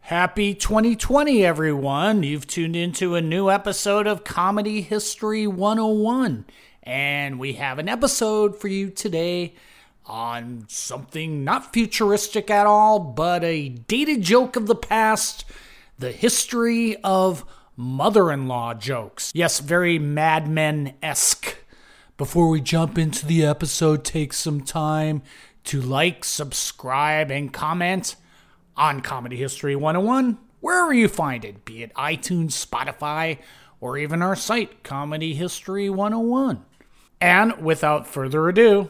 Happy 2020, everyone. You've tuned into a new episode of Comedy History 101. And we have an episode for you today on something not futuristic at all, but a dated joke of the past, the history of mother-in-law jokes. Yes, very Mad Men-esque. Before we jump into the episode, take some time to like, subscribe, and comment on Comedy History 101, wherever you find it, be it iTunes, Spotify, or even our site, Comedy History 101. And without further ado,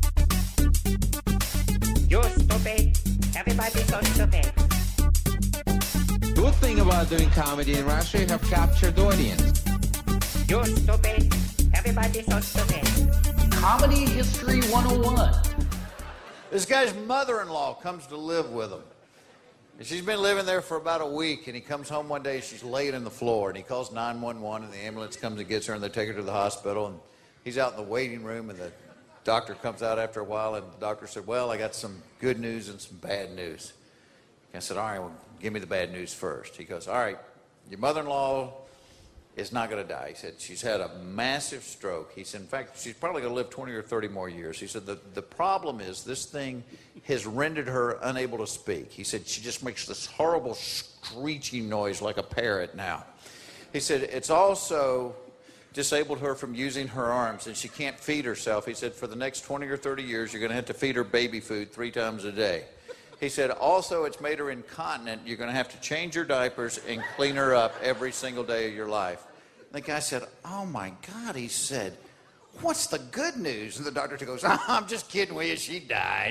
You're stupid. Everybody's so stupid. Good thing about doing comedy in Russia, you have captured audience. You're stupid. Everybody's so stupid. Comedy History 101. This guy's mother-in-law comes to live with him. And she's been living there for about a week, and he comes home one day, she's laying in the floor, and he calls 911, and the ambulance comes and gets her, and they take her to the hospital, and he's out in the waiting room, and the doctor comes out after a while, and the doctor said, well, I got some good news and some bad news. I said, all right, well, give me the bad news first. He goes, all right, your mother-in-law is not going to die. He said, she's had a massive stroke. He said, in fact, she's probably going to live 20 or 30 more years. He said, the problem is this thing has rendered her unable to speak. He said, she just makes this horrible screeching noise like a parrot now. He said, it's also disabled her from using her arms, and she can't feed herself. He said, for the next 20 or 30 years, you're going to have to feed her baby food 3 times a day. He said, also, it's made her incontinent. You're going to have to change her diapers and clean her up every single day of your life. The guy said, oh, my God. He said, what's the good news? And the doctor goes, oh, I'm just kidding with you. She died.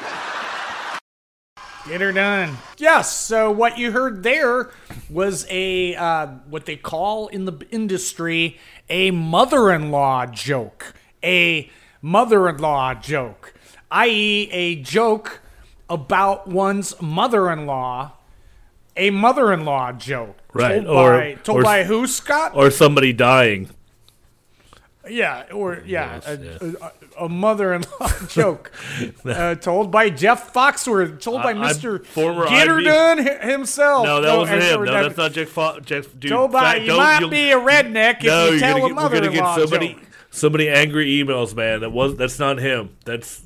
Get her done. Yes, so what you heard there was a, what they call in the industry, a mother-in-law joke. A mother-in-law joke, i.e. a joke about one's mother-in-law, a mother-in-law joke. Right. Told by who, Scott? Or somebody dying. Yeah, Yes. a mother-in-law joke. Told by Jeff Foxworth, told by Mr. former Get her IB done himself. No, that wasn't him. No, that's not Jeff. Dude, Told by, you might be a redneck if you tell a we're gonna get mother-in-law joke. so many angry emails, man. That's not him. That's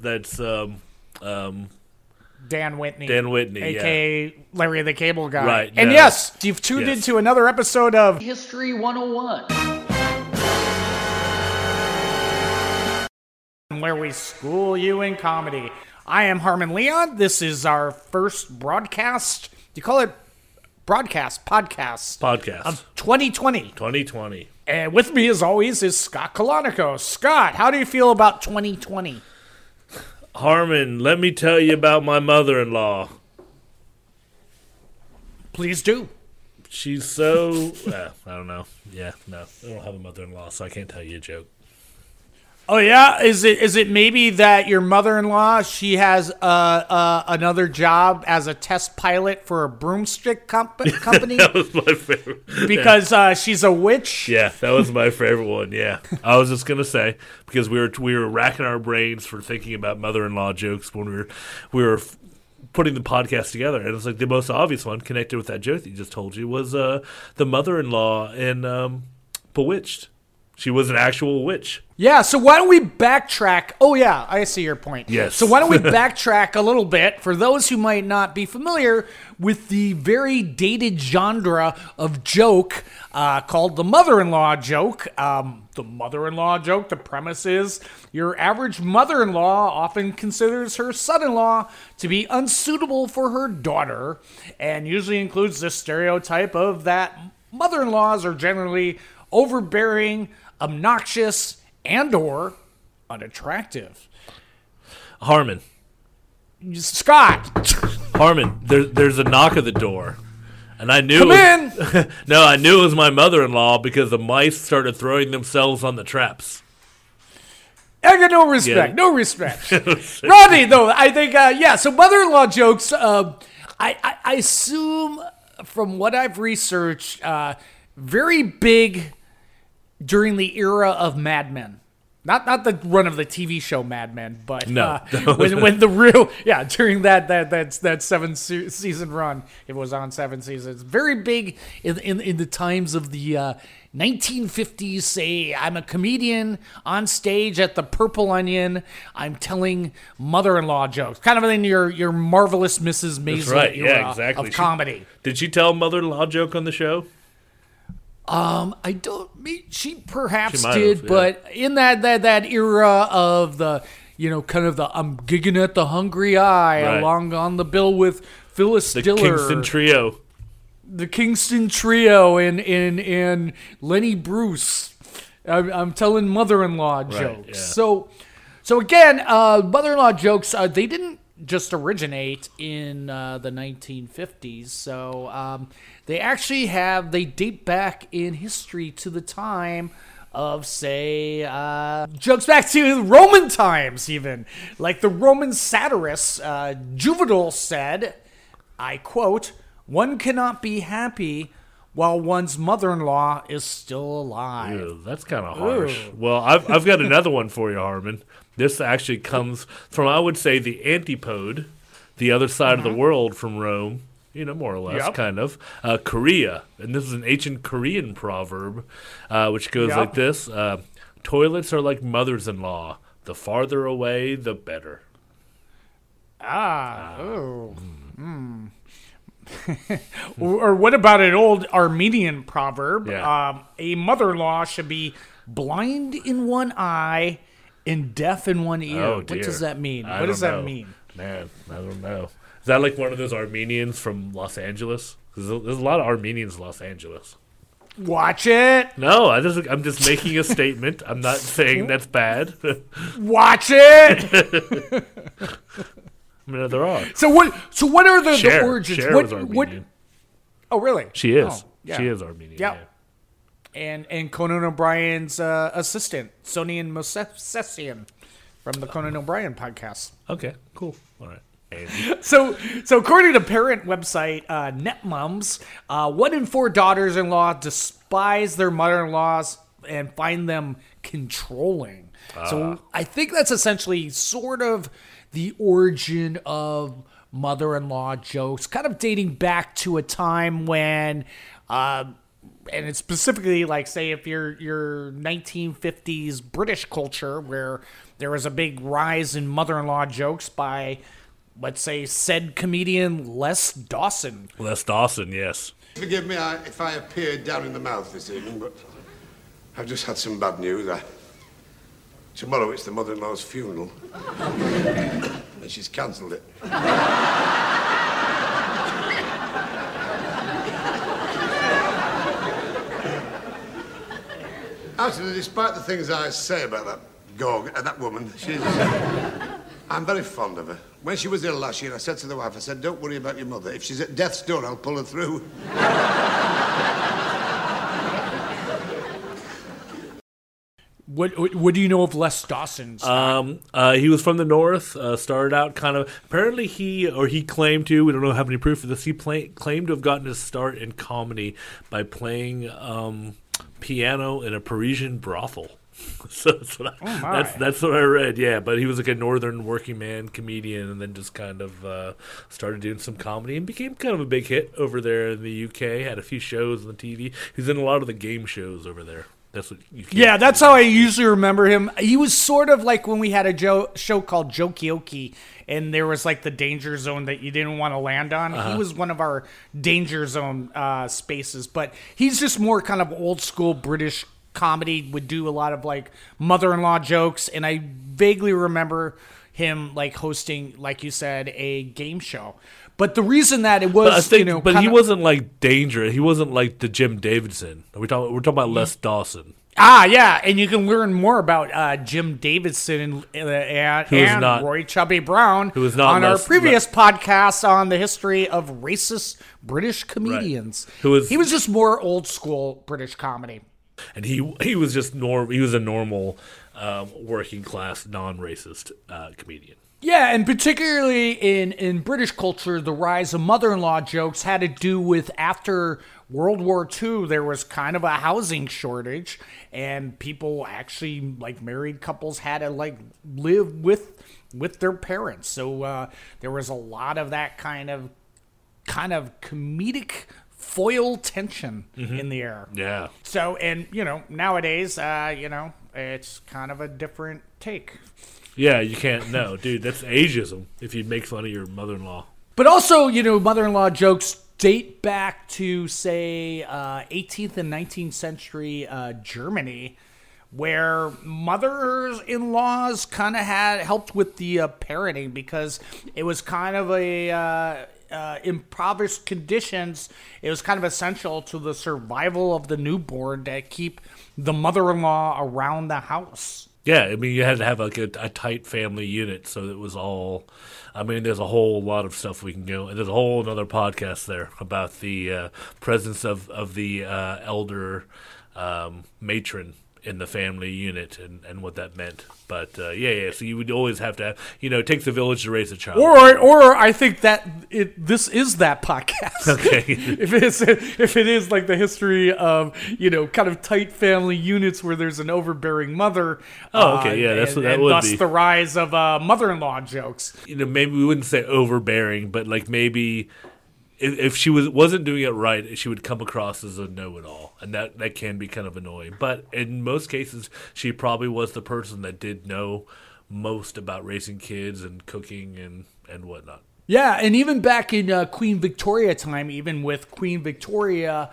Dan Whitney. yeah. A.K.A. Larry the Cable Guy. Right. And no. yes, you've tuned into another episode of History 101, where we school you in comedy. I am Harmon Leon. This is our first broadcast. Do you call it broadcast? Podcast. Of 2020. 2020. And with me, as always, is Scott Colonico. Scott, how do you feel about 2020? Harmon, let me tell you about my mother-in-law. Please do. She's so... I don't know. Yeah, no. I don't have a mother-in-law, so I can't tell you a joke. Oh, yeah? Is it maybe that your mother-in-law, she has another job as a test pilot for a broomstick company? That was my favorite. Because she's a witch? Yeah, that was my favorite one, yeah. I was just going to say, because we were racking our brains for thinking about mother-in-law jokes when we were putting the podcast together, and it's like the most obvious one connected with that joke that you just told you was the mother-in-law in Bewitched. She was an actual witch. Yeah, so why don't we backtrack? Oh, yeah, I see your point. Yes. So why don't we backtrack a little bit for those who might not be familiar with the very dated genre of joke called the mother-in-law joke. The mother-in-law joke, the premise is your average mother-in-law often considers her son-in-law to be unsuitable for her daughter, and usually includes the stereotype of that mother-in-laws are generally overbearing, obnoxious, and or unattractive. Harmon. Scott. Harmon, there's a knock at the door. And I knew Come in. No, I knew it was my mother-in-law because the mice started throwing themselves on the traps. I got no respect. Yeah. No respect. Rodney, though, I think, so mother-in-law jokes, I assume from what I've researched, very big during the era of Mad Men. Not the run of the TV show Mad Men, but No. when the real during that season run, it was on 7 seasons. Very big in the times of the 1950s. Say I'm a comedian on stage at the Purple Onion. I'm telling mother-in-law jokes, kind of in your Marvelous Mrs. Maisel era of comedy. Did she tell a mother-in-law joke on the show? I don't. She perhaps She might did, have, yeah. but in that era of the, kind of the I'm gigging at the hungry eye, Right. along on the bill with Phyllis The Diller, Kingston Trio. the Kingston Trio, and Lenny Bruce. I'm telling mother-in-law jokes. yeah. So again, mother-in-law jokes. They didn't just originate in the 1950s. So they date back in history to the time of, say, jokes back to Roman times, even. Like the Roman satirist Juvenal said, I quote, "One cannot be happy while one's mother-in-law is still alive." Ew, that's kind of harsh. Well, I've got another one for you, Harmon. This actually comes from, I would say, the antipode, the other side of the world from Rome, more or less, Yep. kind of, Korea. And this is an ancient Korean proverb, which goes Yep. like this. Toilets are like mothers-in-law. The farther away, the better. Or what about an old Armenian proverb? Yeah. A mother-in-law should be blind in one eye and deaf in one ear. Oh, What dear. does that mean? I What does don't that know. mean? Man, I don't know. Is that like one of those Armenians from Los Angeles? Because there's a lot of Armenians in Los Angeles. Watch it. No, I'm just making a statement. I'm not saying that's bad. Watch it. I mean, there are. So what are the Cher origins? Cher was Armenian. Oh, really? She is. Oh, yeah. She is Armenian. Yeah. Yeah. And Conan O'Brien's assistant, Sonian Mosesian, from the Conan O'Brien podcast. Okay. Cool. All right. Andy. So according to parent website NetMoms, 1 in 4 daughters-in-law despise their mother-in-laws and find them controlling. So I think that's essentially sort of the origin of mother-in-law jokes, kind of dating back to a time when, and it's specifically like, say, if your 1950s British culture, where there was a big rise in mother-in-law jokes by, let's say, said comedian Les Dawson. Les Dawson, yes. Forgive me if I appeared down in the mouth this evening, but I've just had some bad news. Tomorrow it's the mother-in-law's funeral. And she's cancelled it. Actually, despite the things I say about that woman, I'm very fond of her. When she was ill last year, I said to the wife, I said, don't worry about your mother. If she's at death's door, I'll pull her through. What do you know of Les Dawson? He was from the north. Started out kind of. Apparently, he claimed to. We don't know how many proof of this. He claimed to have gotten his start in comedy by playing piano in a Parisian brothel. So that's what I read. Yeah, but he was like a northern working man comedian, and then just kind of started doing some comedy and became kind of a big hit over there in the UK. Had a few shows on the TV. He's in a lot of the game shows over there. That's what you. Yeah, that's how I usually remember him. He was sort of like when we had a show called Jokioki, and there was like the danger zone that you didn't want to land on. He was one of our danger zone spaces, but he's just more kind of old school British comedy, would do a lot of like mother-in-law jokes, and I vaguely remember him like hosting, like you said, a game show. But the reason that it was, but he wasn't like dangerous. He wasn't like the Jim Davidson. We're talking about Les Dawson. Yeah, and you can learn more about Jim Davidson and Roy Chubby Brown who was not on our previous podcast on the history of racist British comedians. Right. He was just more old school British comedy. And he was just he was a normal working class non-racist comedian. Yeah, and particularly in British culture, the rise of mother-in-law jokes had to do with after World War II, there was kind of a housing shortage, and people actually, like married couples, had to like live with their parents. So there was a lot of that kind of comedic foil tension in the air. Yeah. So, and nowadays, it's kind of a different take. Yeah, you can't. No, dude, that's ageism if you make fun of your mother-in-law. But also, mother-in-law jokes date back to, say, 18th and 19th century Germany, where mothers-in-laws kind of helped with the parenting, because it was kind of a impoverished conditions. It was kind of essential to the survival of the newborn to keep the mother-in-law around the house. Yeah, I mean, you had to have like a tight family unit, so it was all. I mean, there's a whole lot of stuff we can go, and there's a whole another podcast there about the presence of the elder matron in the family unit and what that meant. But yeah. So you would always have to, it takes a village to raise a child. Or I think that this is that podcast. Okay. if it is like the history of kind of tight family units where there's an overbearing mother. Oh, okay, yeah, that would thus be the rise of mother-in-law jokes. Maybe we wouldn't say overbearing, but like maybe. If she wasn't doing it right, she would come across as a know-it-all, and that can be kind of annoying. But in most cases, she probably was the person that did know most about raising kids and cooking and whatnot. Yeah, and even back in Queen Victoria time, even with Queen Victoria,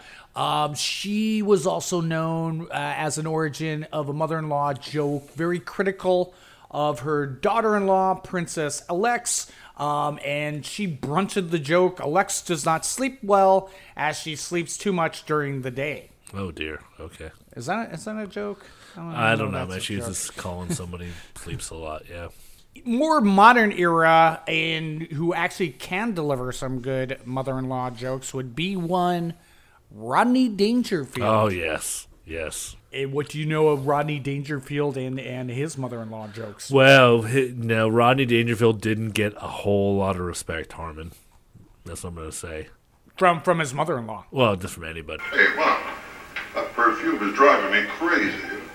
she was also known as an origin of a mother-in-law joke, very critical of her daughter-in-law, Princess Alex. And she brunted the joke, Alex does not sleep well as she sleeps too much during the day. Oh, dear. Okay. Is that a joke? I don't know, man. She's just calling somebody sleeps a lot, yeah. More modern era, and who actually can deliver some good mother-in-law jokes, would be one Rodney Dangerfield. Oh, yes. Yes. What do you know of Rodney Dangerfield and his mother-in-law jokes? Well, no, Rodney Dangerfield didn't get a whole lot of respect, Harmon. That's what I'm going to say. From his mother-in-law? Well, just from anybody. Hey, Mom, that perfume is driving me crazy.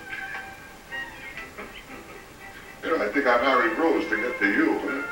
I think I married Rose to get to you.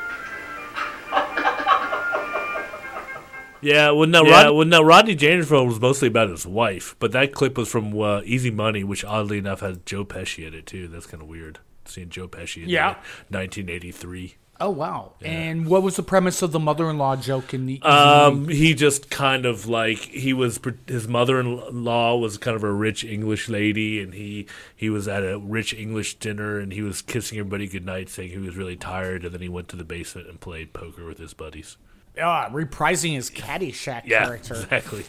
Yeah, Rodney Dangerfield was mostly about his wife, but that clip was from Easy Money, which oddly enough had Joe Pesci in it too. That's kind of weird, seeing Joe Pesci in 1983. Oh, wow. Yeah. And what was the premise of the mother-in-law joke in the he just kind of like, his mother-in-law was kind of a rich English lady, and he was at a rich English dinner, and he was kissing everybody goodnight, saying he was really tired, and then he went to the basement and played poker with his buddies. Reprising his Caddyshack character. Exactly.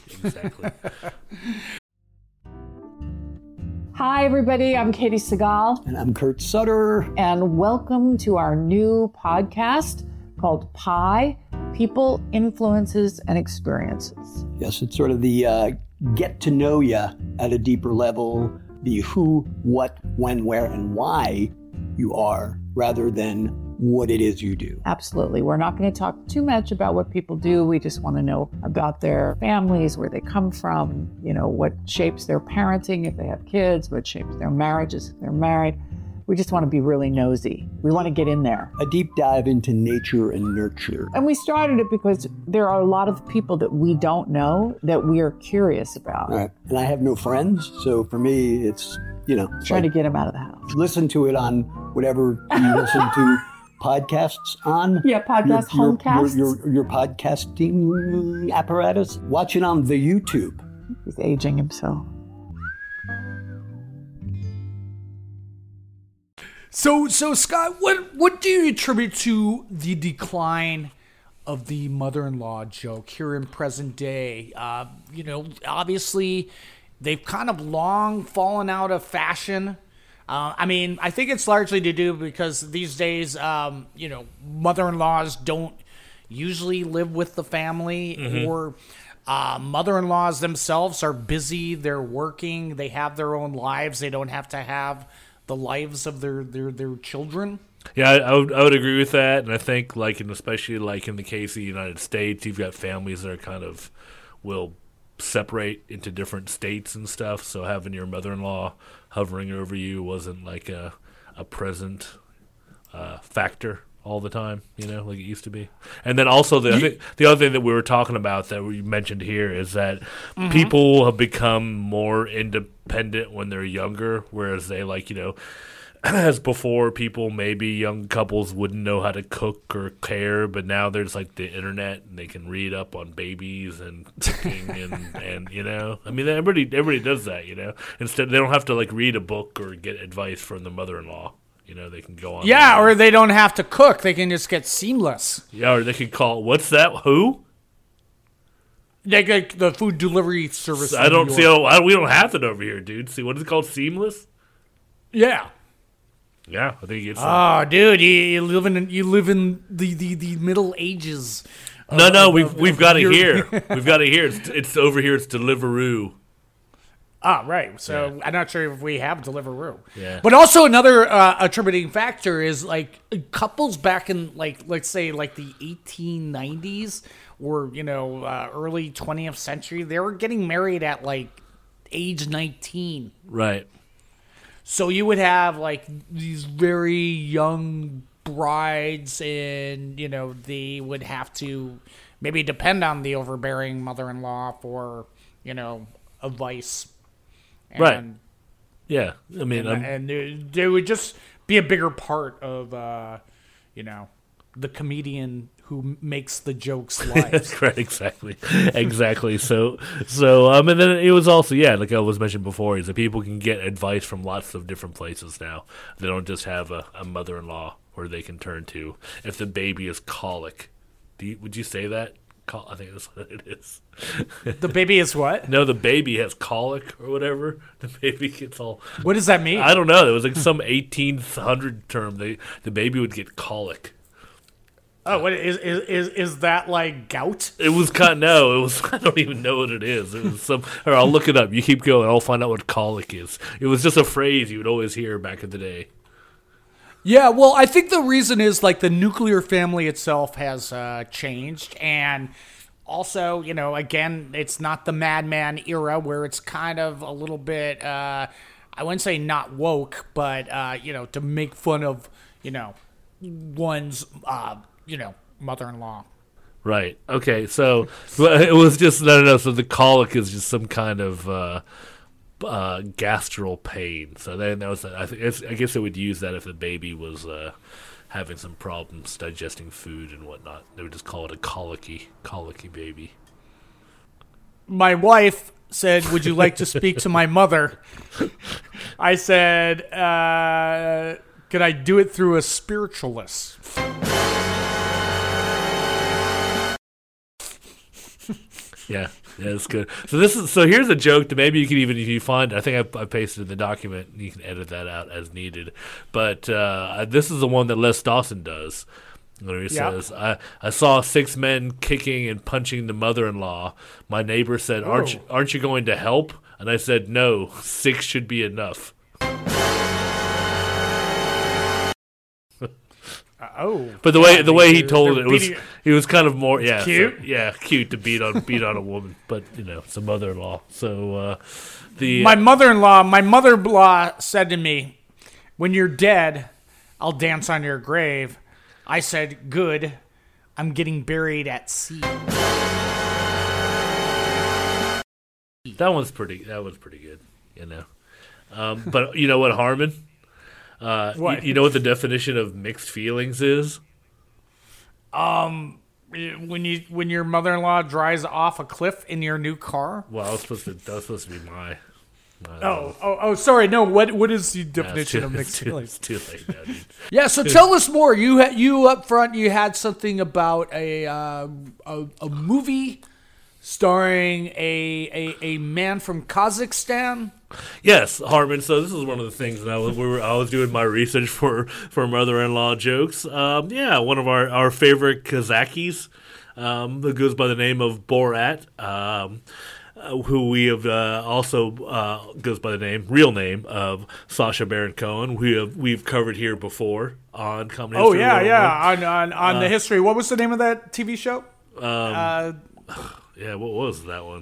Hi, everybody. I'm Katie Segal. And I'm Kurt Sutter. And welcome to our new podcast called Pi, People, Influences, and Experiences. Yes, it's sort of the get to know you at a deeper level, the who, what, when, where, and why you are, rather than what it is you do. Absolutely. We're not going to talk too much about what people do. We just want to know about their families, where they come from, what shapes their parenting if they have kids, what shapes their marriages if they're married. We just want to be really nosy. We want to get in there. A deep dive into nature and nurture. And we started it because there are a lot of people that we don't know that we are curious about. Right. And I have no friends, so for me, it's, Try to get them out of the house. Listen to it on whatever you listen to podcasts on. Yeah, homecasts. Your podcasting apparatus. Watch it on the YouTube. He's aging himself. So Scott, what do you attribute to the decline of the mother-in-law joke here in present day? Obviously, they've kind of long fallen out of fashion. I think it's largely to do because these days, mother-in-laws don't usually live with the family, or mother-in-laws themselves are busy. They're working. They have their own lives. They don't have to have the lives of their children. Yeah, I would agree with that, and I think especially in the case of the United States, you've got families that are kind of will separate into different states and stuff. So having your mother-in-law hovering over you wasn't like a present factor all the time, like it used to be. And then also the other thing that we were talking about that we mentioned here is that people have become more independent when they're younger, whereas they as before, people, maybe young couples wouldn't know how to cook or care, but now there's the internet and they can read up on babies and cooking and I mean, everybody does that, Instead, they don't have to read a book or get advice from the mother-in-law. They can go on. Yeah, or they don't have to cook. They can just get Seamless. Yeah, or they can call, what's that? Who? They get the food delivery service. I don't see. We don't have it over here, dude. See, what is it called? Seamless? Yeah. Yeah, I think it's. Oh, dude, you live in the Middle Ages. No, we've got it here. We've got it here. It's over here. It's Deliveroo. Ah, right. So yeah. I'm not sure if we have Deliveroo. Yeah. But also another attributing factor is couples back in let's say the 1890s or early 20th century, they were getting married at age 19. Right. So you would have these very young brides, and they would have to maybe depend on the overbearing mother-in-law for advice. And, right. Yeah. I mean, and they would just be a bigger part of the comedian who makes the jokes live. That's right, exactly. So and then it was also, like I was mentioned before, is that people can get advice from lots of different places now. They don't just have a mother-in-law where they can turn to if the baby is colic. Would you say that? I think that's what it is. The baby is what? No, the baby has colic or whatever. The baby gets all... What does that mean? I don't know. It was some 1800 term. The baby would get colic. Oh, what is that gout? It was no. It was. I don't even know what it is. It was some. Or I'll look it up. You keep going. I'll find out what colic is. It was just a phrase you would always hear back in the day. Yeah, well, I think the reason is the nuclear family itself has changed, and also, again, it's not the Madman era where it's kind of a little bit. I wouldn't say not woke, but to make fun of one's mother-in-law. Right. Okay. So it was just no. So the colic is just some kind of gastral pain. So then that was. I guess they would use that if the baby was having some problems digesting food and whatnot. They would just call it a colicky baby. My wife said, "Would you like to speak to my mother?" I said, "Could I do it through a spiritualist?" Yeah, it's good. So here's a joke that maybe you can even, if you find, I think I pasted in the document, and you can edit that out as needed. But this is the one that Les Dawson does. Where he says, I saw 6 men kicking and punching the mother-in-law. My neighbor said, aren't you going to help? And I said, no, 6 should be enough. But the way he told it was kind of more cute. So, cute to beat on a woman, but it's a mother-in-law. So my mother-in-law said to me, "When you're dead, I'll dance on your grave." I said, "Good, I'm getting buried at sea." That was pretty good, But you know what, Harmon? What? You know what the definition of mixed feelings is? When your mother-in-law drives off a cliff in your new car. Well, that was supposed to be my. Sorry. No, what is the definition of mixed feelings? It's too late now, dude. Yeah, so tell us more. You up front, you had something about a movie starring a man from Kazakhstan. Yes, Harmon. So this is one of the things that I was doing my research for mother-in-law jokes. One of our favorite Kazakis that goes by the name of Borat. who we have also goes by the real name of Sacha Baron Cohen. We've covered here before on Comedy History. On the history. What was the name of that TV show? Yeah, what was that one?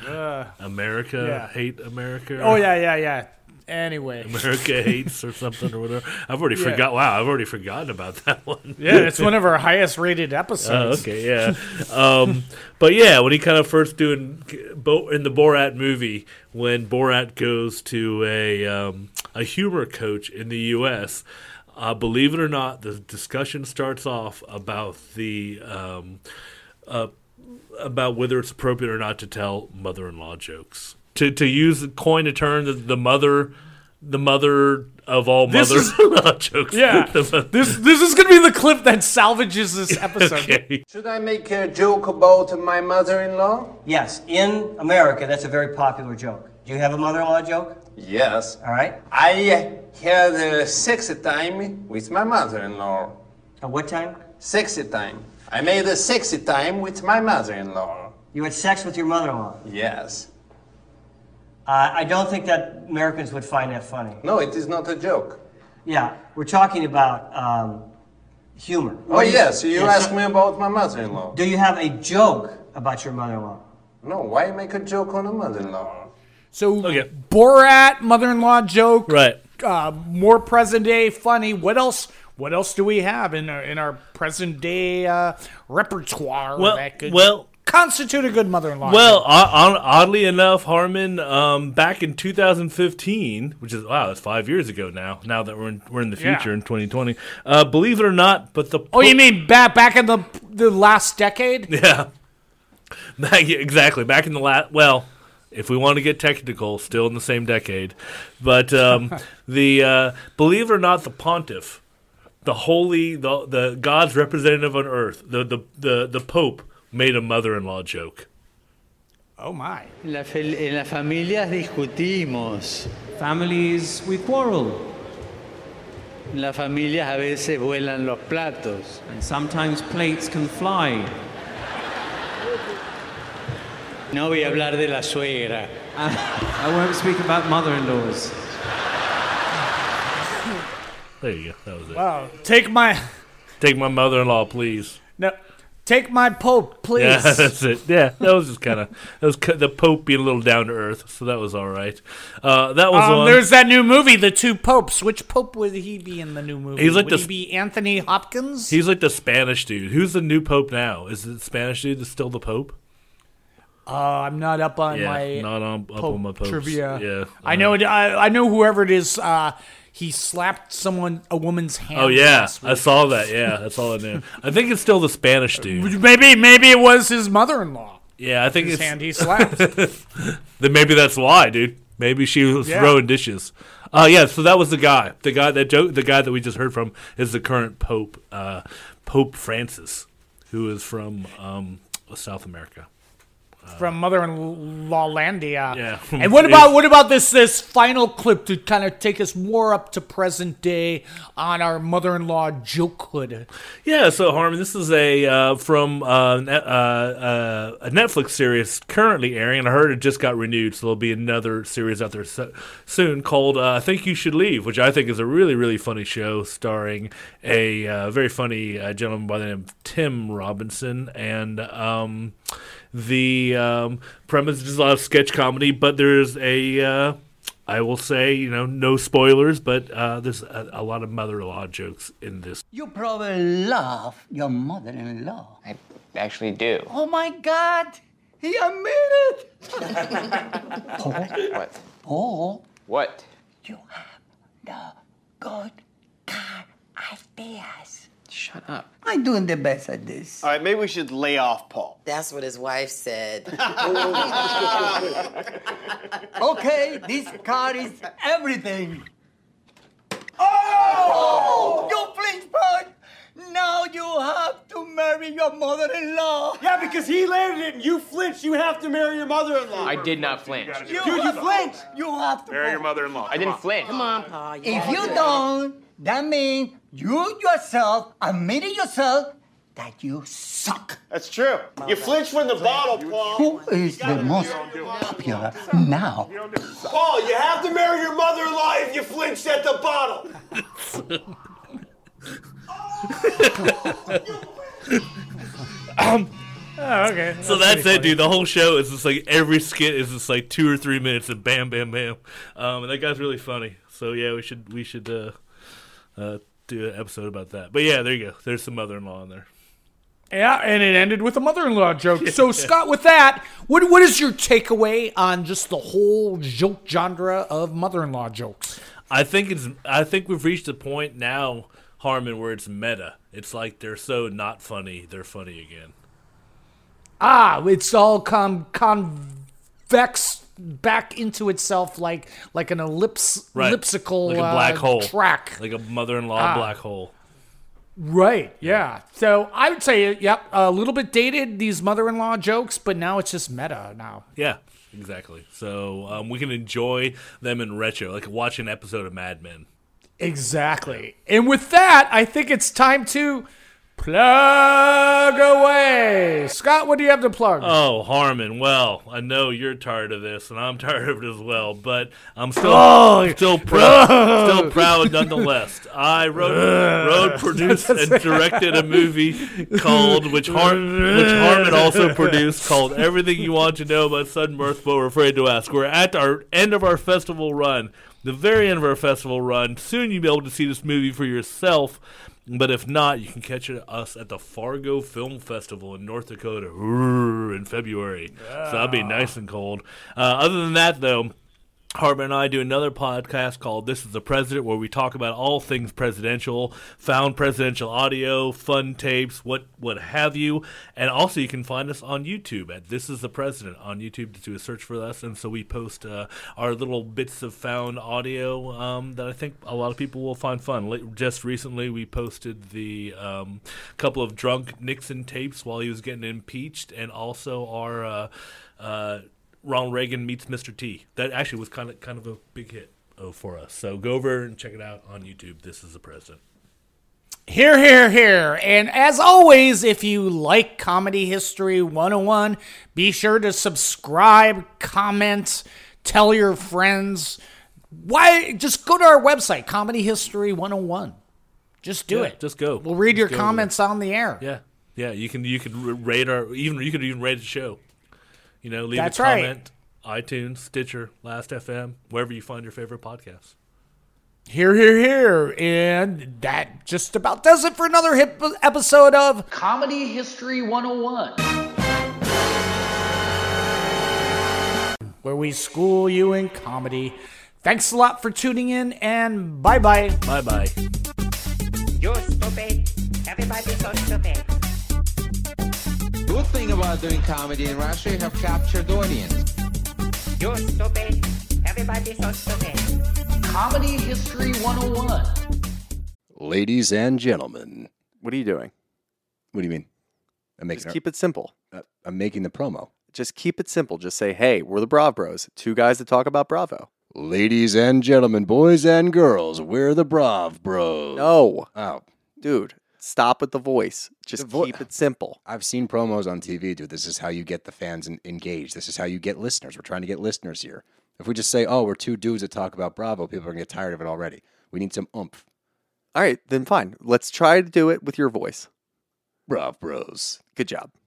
Hate America. Oh yeah. Anyway, America Hates or something or whatever. I've already forgotten about that one. Yeah, it's one of our highest rated episodes. Okay, yeah. But yeah, when he kind of first doing in the Borat movie, when Borat goes to a humor coach in the U.S., believe it or not, the discussion starts off about about whether it's appropriate or not to tell mother-in-law jokes. To coin a term, the mother of all mother-in-law jokes. Yeah, this is going to be the clip that salvages this episode. Okay. Should I make a joke about my mother-in-law? Yes, in America, that's a very popular joke. Do you have a mother-in-law joke? Yes. All right. I had a sexy time with my mother-in-law. A what time? Sexy time. I made a sexy time with my mother-in-law. You had sex with your mother-in-law? Yes. I don't think that Americans would find that funny. No, it is not a joke. Yeah, we're talking about humor. Oh, yes, you asked me about my mother-in-law. Do you have a joke about your mother-in-law? No, why make a joke on a mother-in-law? So, Borat, mother-in-law joke. Right. More present day funny. What else do we have in our present day repertoire that could constitute a good mother-in-law? Well, oddly enough, Harmon, back in 2015, which is it's 5 years ago now. Now that we're in the future in 2020, believe it or not, but you mean back in the last decade? Yeah, exactly. Back in the last. Well, if we want to get technical, still in the same decade, but the believe it or not, the pontiff, the God's representative on earth, the Pope, made a mother-in-law joke. Oh my. En las familias discutimos. Families, we quarrel. En las familias a veces vuelan los platos. And sometimes plates can fly. No voy a hablar de la suegra. I won't speak about mother-in-laws. There you go. That was it. Wow. Take my mother-in-law, please. No. Take my Pope, please. Yeah, that's it. Yeah, that was just the Pope being a little down to earth, so that was all right. That was one. There's that new movie, The Two Popes. Which Pope would he be in the new movie? Would he be Anthony Hopkins? He's like the Spanish dude. Who's the new Pope now? Is it the Spanish dude that's still the Pope? I'm not up on my up on my popes. Trivia. Yeah, I know whoever it is. He slapped a woman's hand. Oh yeah, I saw that. Yeah, that's all I knew. I think it's still the Spanish dude. Maybe it was his mother-in-law. Yeah, I think his hand he slapped. Then maybe that's why, dude. Maybe she was throwing dishes. So that was the guy. The guy that we just heard from is the current Pope, Pope Francis, who is from South America. From Mother-in-Law Landia. Yeah. And what about this final clip to kind of take us more up to present day on our mother-in-law jokehood? Yeah, so Harmon, this is from a Netflix series currently airing, and I heard it just got renewed, so there'll be another series out there soon called I Think You Should Leave, which I think is a really, really funny show starring a very funny gentleman by the name of Tim Robinson, and the premise is a lot of sketch comedy, but there's I will say, no spoilers, but there's a lot of mother-in-law jokes in this. You probably love your mother-in-law. I actually do. Oh my God! He admitted! What? Paul. What? You have the good car ideas. Shut up. I'm doing the best at this. All right, maybe we should lay off Paul. That's what his wife said. Okay, this car is everything. Oh! You flinch, bud! Now you have to marry your mother-in-law. Yeah, because he landed it and you flinched. You have to marry your mother-in-law. I did not flinch. Dude, you flinched. You have to marry your mother-in-law. I didn't flinch. Come on, Paul. If you don't, that means you yourself admitted yourself that you suck. That's true. You flinched from the bottle, Paul. Who is the most popular now. Paul, you have to marry your mother-in-law if you flinched at the bottle. Okay. So that's it, dude. The whole show is just like every skit is just like 2 or 3 minutes of bam, bam, bam. And that guy's really funny. So yeah, we should do an episode about that. But yeah, there you go. There's some mother-in-law in there. Yeah, and it ended with a mother-in-law joke. So, Scott, with that, what is your takeaway on just the whole joke genre of mother-in-law jokes? I think we've reached a point now, Harmon, where it's meta. It's like they're so not funny, they're funny again. It's all convex back into itself like an ellipsical like a black hole track, like a mother-in-law black hole. Right, yeah. So I would say, yep, a little bit dated, these mother-in-law jokes, but now it's just meta now. Yeah, exactly. So we can enjoy them in retro, like watch an episode of Mad Men. Exactly. And with that, I think it's time to plug away. Scott, what do you have to plug? Oh, Harmon, well, I know you're tired of this, and I'm tired of it as well, but I'm still proud nonetheless. I wrote, produced, and directed a movie called, which Harmon also produced, called Everything You Want to Know About Sudden Birth But We're Afraid to Ask. We're at our end of our festival run, the very end of our festival run. Soon you'll be able to see this movie for yourself. But if not, you can catch us at the Fargo Film Festival in North Dakota in February. So that'll be nice and cold. Other than that, though, Harmon and I do another podcast called This is the President, where we talk about all things presidential, found presidential audio, fun tapes, what have you. And also you can find us on YouTube at This is the President on YouTube. To do a search for us. And so we post our little bits of found audio that I think a lot of people will find fun. Just recently we posted the couple of drunk Nixon tapes while he was getting impeached, and also our Ronald Reagan meets Mr. T. That actually was kind of a big hit for us. So go over and check it out on YouTube. This is the President. Hear, hear, hear. And as always, if you like Comedy History 101, be sure to subscribe, comment, tell your friends. Just go to our website, Comedy History 101. Just do it. Just go. We'll read your comments on the air. Yeah. Yeah, you can rate you could even rate the show. You know, leave That's a comment, right. iTunes, Stitcher, Last.fm, wherever you find your favorite podcasts. Hear, hear, hear. And that just about does it for another episode of Comedy History 101, where we school you in comedy. Thanks a lot for tuning in, and bye-bye. Bye-bye. You're stupid. Everybody's so stupid. Good thing about doing comedy in Russia, you have captured audience. You're stupid. Everybody's so stupid. Comedy History 101. Ladies and gentlemen. What are you doing? What do you mean? Just keep it simple. I'm making the promo. Just keep it simple. Just say, hey, we're the Brav Bros. Two guys that talk about Bravo. Ladies and gentlemen, boys and girls, we're the Brav Bros. No. Oh. Dude, stop with the voice. Just keep it simple. I've seen promos on TV, dude. This is how you get the fans engaged. This is how you get listeners. We're trying to get listeners here. If we just say, oh, we're two dudes that talk about Bravo, people are going to get tired of it already. We need some oomph. All right, then fine. Let's try to do it with your voice. Brav Bros. Good job.